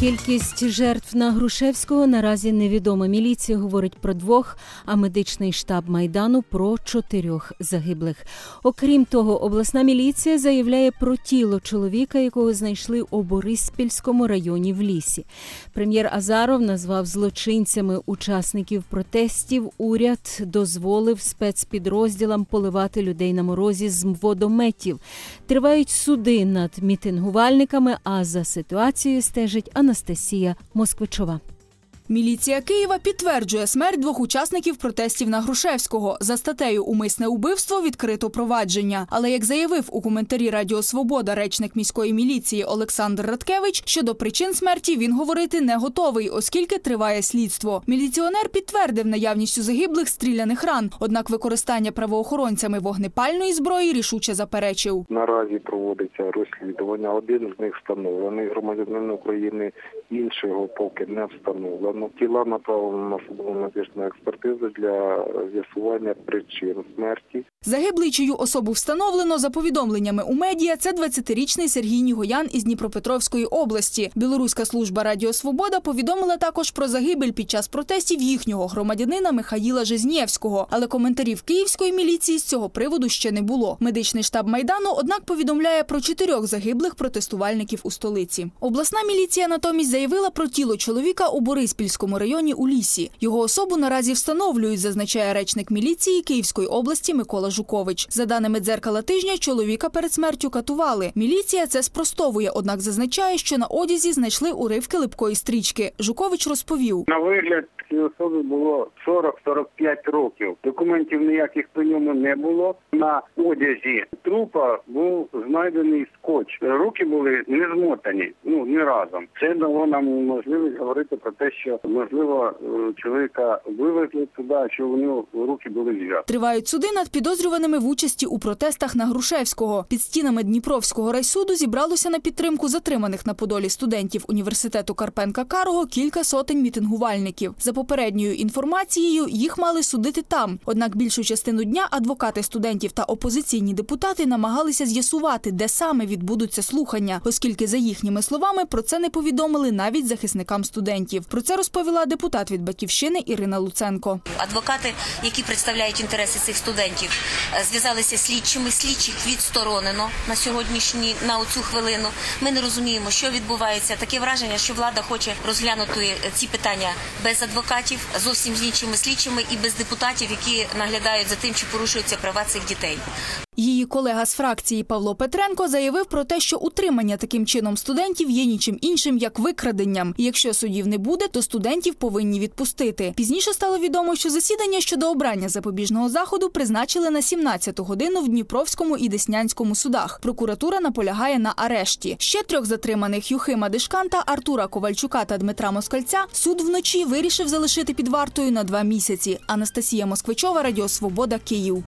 Кількість жертв на Грушевського наразі невідома. Міліція говорить про 2, а медичний штаб Майдану про 4 загиблих. Окрім того, обласна міліція заявляє про тіло чоловіка, якого знайшли у Бориспільському районі в лісі. Прем'єр Азаров назвав злочинцями учасників протестів. Уряд дозволив спецпідрозділам поливати людей на морозі з водометів. Тривають суди над мітингувальниками, а за ситуацією стежить Анастасія Москвичова. Міліція Києва підтверджує смерть 2 учасників протестів на Грушевського. За статтею «Умисне убивство» відкрито провадження. Але, як заявив у коментарі Радіо Свобода речник міської міліції Олександр Радкевич, щодо причин смерті він говорити не готовий, оскільки триває слідство. Міліціонер підтвердив наявність у загиблих стріляних ран, однак використання правоохоронцями вогнепальної зброї рішуче заперечив. Наразі проводиться розслідування. Один з них встановлений, громадянин України, іншого поки не встановлено. Тіла направлено на судово-медичну експертизу для з'ясування причин смерті. Загиблий, чию особу встановлено, за повідомленнями у медіа, це 20-річний Сергій Нігоян із Дніпропетровської області. Білоруська служба Радіо Свобода повідомила також про загибель під час протестів їхнього громадянина Михаїла Жизнєвського. Але коментарів київської міліції з цього приводу ще не було. Медичний штаб Майдану, однак, повідомляє про 4 загиблих протестувальників у столиці. Обласна міліція натомість заявила про тіло чоловіка у Бориспільському районі у лісі. Його особу наразі встановлюють, зазначає речник міліції Київської області Микола Жукович. За даними «Дзеркала тижня», чоловіка перед смертю катували. Міліція це спростовує, однак зазначає, що на одязі знайшли уривки липкої стрічки. Жукович розповів. На вигляд цієї особи було 40-45 років. Документів ніяких при ньому не було. На одязі трупа був знайдений скотч. Руки були не змотані, ні разом. Це дало нам можливість говорити про те, що, можливо, чоловіка вивезли туди, що у нього руки були зв'язані. Тривають суди над підозрюваними в участі у протестах на Грушевського. Під стінами Дніпровського райсуду зібралося на підтримку затриманих на Подолі студентів університету Карпенка-Карого кілька сотень мітингувальників. За попередньою інформацією, їх мали судити там. Однак більшу частину дня адвокати студентів та опозиційні депутати намагалися з'ясувати, де саме відбудуться слухання, оскільки, за їхніми словами, про це не повідомили навіть захисникам студентів. Про це розповіла депутат від «Батьківщини» Ірина Луценко. Адвокати, які представляють інтереси цих студентів, зв'язалися з слідчими. Слідчих відсторонено на оцю хвилину. Ми не розуміємо, що відбувається. Таке враження, що влада хоче розглянути ці питання без адвокатів, зовсім з іншими слідчими і без депутатів, які наглядають за тим, чи порушуються права цих дітей. Її колега з фракції Павло Петренко заявив про те, що утримання таким чином студентів є нічим іншим, як викраденням. І якщо судів не буде, то студентів повинні відпустити. Пізніше стало відомо, що засідання щодо обрання запобіжного заходу призначили на 17-ту годину в Дніпровському і Деснянському судах. Прокуратура наполягає на арешті. Ще 3 затриманих – Юхима Дишканта, Артура Ковальчука та Дмитра Москальця – суд вночі вирішив залишити під вартою на 2 місяці. Анастасія Москвичова, Радіо Свобода, Київ.